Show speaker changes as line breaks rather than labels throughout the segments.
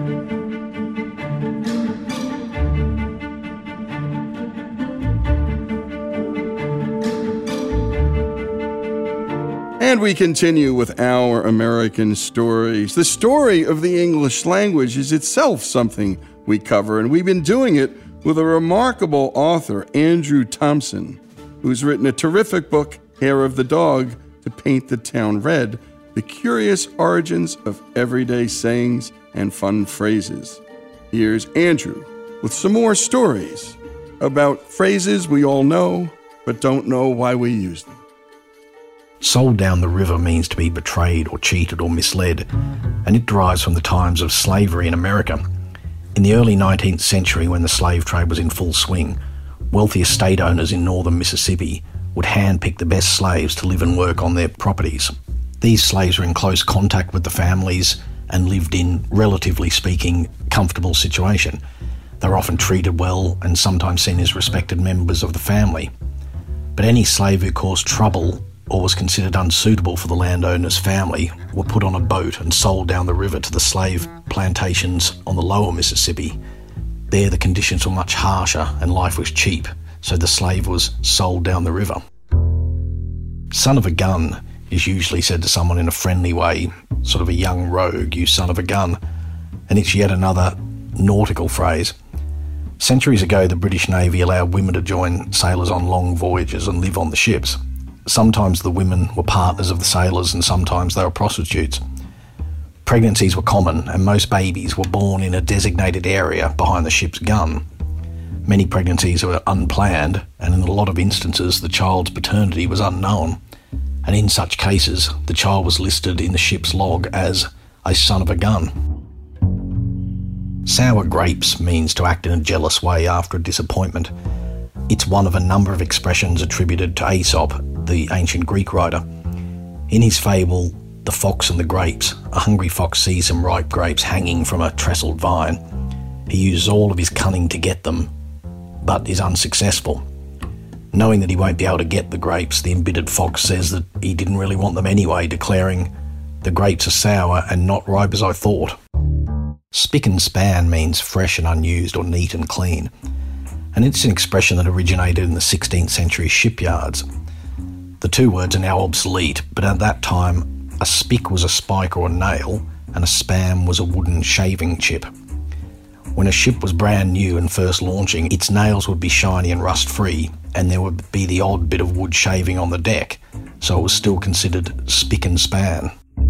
And we continue with our American stories. The story of the English language is itself something we cover, and we've been doing it with a remarkable author, Andrew Thompson, who's written a terrific book, Hair of the Dog, to Paint the Town Red, the curious origins of everyday sayings and fun phrases. Here's Andrew with some more stories about phrases we all know, but don't know why we use them.
Sold down the river means to be betrayed or cheated or misled, and it derives from the times of slavery in America. In the early 19th century, when the slave trade was in full swing, wealthy estate owners in northern Mississippi would handpick the best slaves to live and work on their properties. These slaves were in close contact with the families and lived in, relatively speaking, comfortable situation. They were often treated well and sometimes seen as respected members of the family. But any slave who caused trouble or was considered unsuitable for the landowner's family were put on a boat and sold down the river to the slave plantations on the lower Mississippi. There the conditions were much harsher and life was cheap, so the slave was sold down the river. Son of a gun is usually said to someone in a friendly way, sort of a young rogue, you son of a gun, and it's yet another nautical phrase. Centuries ago, the British Navy allowed women to join sailors on long voyages and live on the ships. Sometimes the women were partners of the sailors and sometimes they were prostitutes. Pregnancies were common and most babies were born in a designated area behind the ship's gun. Many pregnancies were unplanned and in a lot of instances the child's paternity was unknown, and in such cases the child was listed in the ship's log as a son of a gun. Sour grapes means to act in a jealous way after a disappointment. It's one of a number of expressions attributed to Aesop, the ancient Greek writer. In his fable, The Fox and the Grapes, a hungry fox sees some ripe grapes hanging from a trestled vine. He uses all of his cunning to get them, but is unsuccessful. Knowing that he won't be able to get the grapes, the embittered fox says that he didn't really want them anyway, declaring, "The grapes are sour and not ripe as I thought." Spick and span means fresh and unused or neat and clean, and it's an expression that originated in the 16th century shipyards. The two words are now obsolete, but at that time, a spick was a spike or a nail, and a span was a wooden shaving chip. When a ship was brand new and first launching, its nails would be shiny and rust-free, and there would be the odd bit of wood shaving on the deck, so it was still considered spick and span.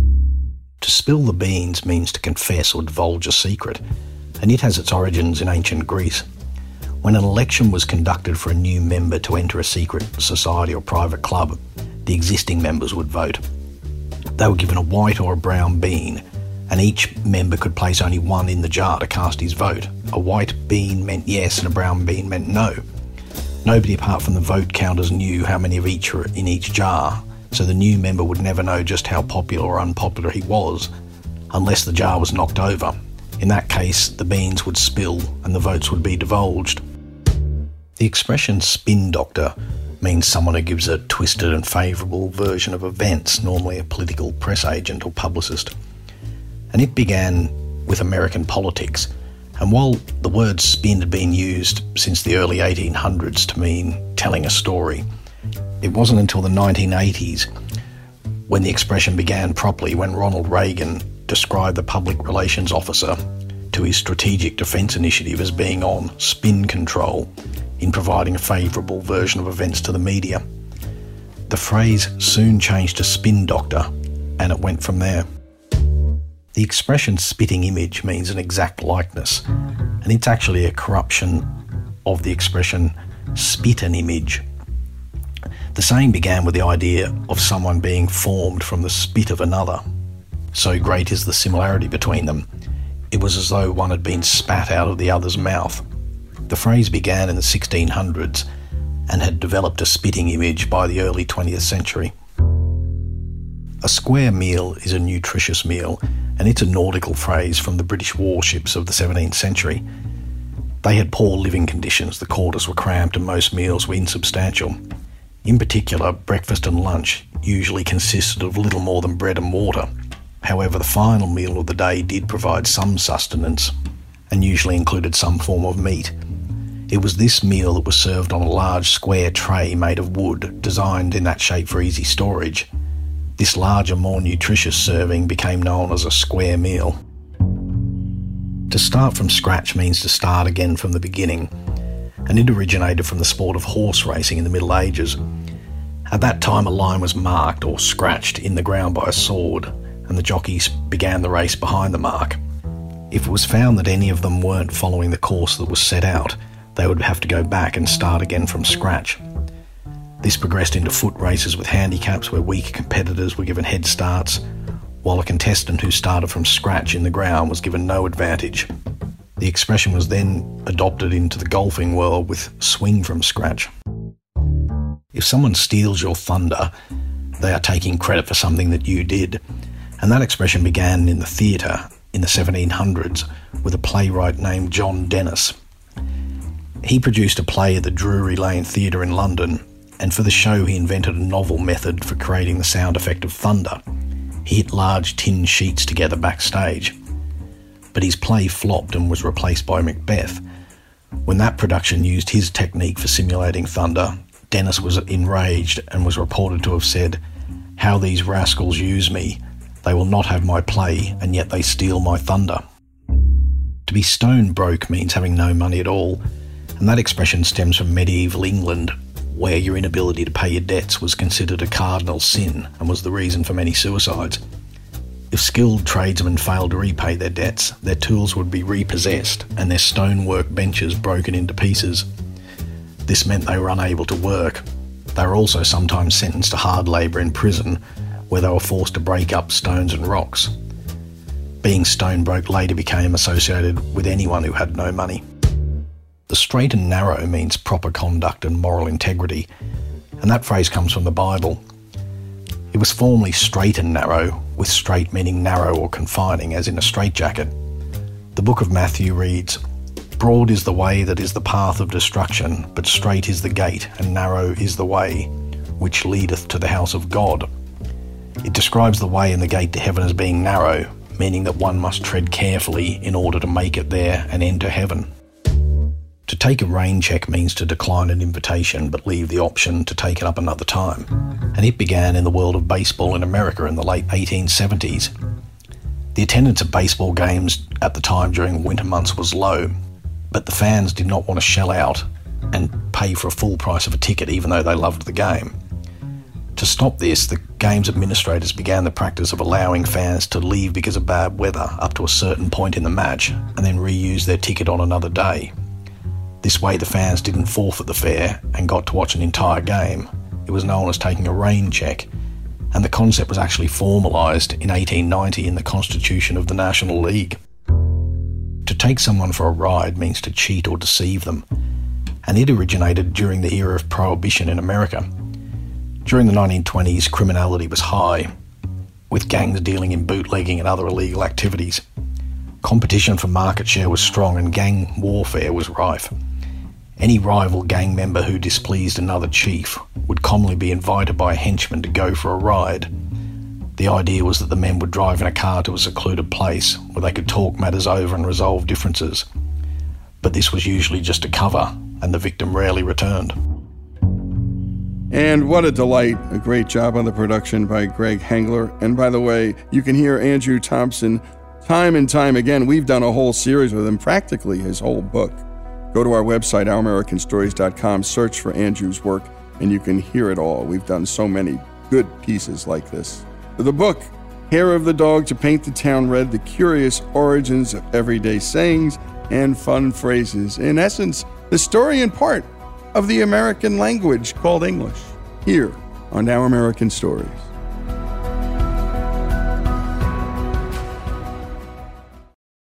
To spill the beans means to confess or divulge a secret, and it has its origins in ancient Greece. When an election was conducted for a new member to enter a secret society or private club, the existing members would vote. They were given a white or a brown bean, and each member could place only one in the jar to cast his vote. A white bean meant yes and a brown bean meant no. Nobody apart from the vote counters knew how many of each were in each jar, so the new member would never know just how popular or unpopular he was, unless the jar was knocked over. In that case, the beans would spill and the votes would be divulged. The expression spin doctor means someone who gives a twisted and favourable version of events, normally a political press agent or publicist. And it began with American politics. And while the word spin had been used since the early 1800s to mean telling a story, it wasn't until the 1980s when the expression began properly, when Ronald Reagan described the public relations officer to his Strategic Defence Initiative as being on spin control in providing a favourable version of events to the media. The phrase soon changed to spin doctor, and it went from there. The expression spitting image means an exact likeness, and it's actually a corruption of the expression spit an image. The saying began with the idea of someone being formed from the spit of another. So great is the similarity between them, it was as though one had been spat out of the other's mouth. The phrase began in the 1600s and had developed a spitting image by the early 20th century. A square meal is a nutritious meal, and it's a nautical phrase from the British warships of the 17th century. They had poor living conditions, the quarters were cramped and most meals were insubstantial. In particular, breakfast and lunch usually consisted of little more than bread and water. However, the final meal of the day did provide some sustenance and usually included some form of meat. It was this meal that was served on a large square tray made of wood, designed in that shape for easy storage. This larger, more nutritious serving became known as a square meal. To start from scratch means to start again from the beginning, and it originated from the sport of horse racing in the Middle Ages. At that time, a line was marked or scratched in the ground by a sword, and the jockeys began the race behind the mark. If it was found that any of them weren't following the course that was set out, they would have to go back and start again from scratch. This progressed into foot races with handicaps where weaker competitors were given head starts, while a contestant who started from scratch in the ground was given no advantage. The expression was then adopted into the golfing world with swing from scratch. If someone steals your thunder, they are taking credit for something that you did, and that expression began in the theatre in the 1700s with a playwright named John Dennis. He produced a play at the Drury Lane Theatre in London, and for the show he invented a novel method for creating the sound effect of thunder. He hit large tin sheets together backstage. But his play flopped and was replaced by Macbeth. When that production used his technique for simulating thunder, Dennis was enraged and was reported to have said, "How these rascals use me. They will not have my play, and yet they steal my thunder." To be stone broke means having no money at all, and that expression stems from medieval England, where your inability to pay your debts was considered a cardinal sin and was the reason for many suicides. If skilled tradesmen failed to repay their debts, their tools would be repossessed and their stonework benches broken into pieces. This meant they were unable to work. They were also sometimes sentenced to hard labour in prison, where they were forced to break up stones and rocks. Being stone broke later became associated with anyone who had no money. The straight and narrow means proper conduct and moral integrity, and that phrase comes from the Bible. It was formerly straight and narrow, with straight meaning narrow or confining, as in a straitjacket. The book of Matthew reads, "Broad is the way that is the path of destruction, but straight is the gate, and narrow is the way, which leadeth to the house of God." It describes the way and the gate to heaven as being narrow, meaning that one must tread carefully in order to make it there and enter heaven. To take a rain check means to decline an invitation but leave the option to take it up another time, and it began in the world of baseball in America in the late 1870s. The attendance at baseball games at the time during winter months was low, but the fans did not want to shell out and pay for a full price of a ticket even though they loved the game. To stop this, the game's administrators began the practice of allowing fans to leave because of bad weather up to a certain point in the match and then reuse their ticket on another day. This way the fans didn't forfeit the fare and got to watch an entire game. It was known as taking a rain check, and the concept was actually formalised in 1890 in the Constitution of the National League. To take someone for a ride means to cheat or deceive them, and it originated during the era of Prohibition in America. During the 1920s, criminality was high, with gangs dealing in bootlegging and other illegal activities. Competition for market share was strong and gang warfare was rife. Any rival gang member who displeased another chief would commonly be invited by a henchman to go for a ride. The idea was that the men would drive in a car to a secluded place where they could talk matters over and resolve differences. But this was usually just a cover, and the victim rarely returned.
And what a delight. A great job on the production by Greg Hengler. And by the way, you can hear Andrew Thompson time and time again. We've done a whole series with him, practically his whole book. Go to our website, ouramericanstories.com, search for Andrew's work, and you can hear it all. We've done so many good pieces like this. The book, Hair of the Dog to Paint the Town Red, The Curious Origins of Everyday Sayings and Fun Phrases. In essence, the story in part of the American language called English, here on Our American Stories.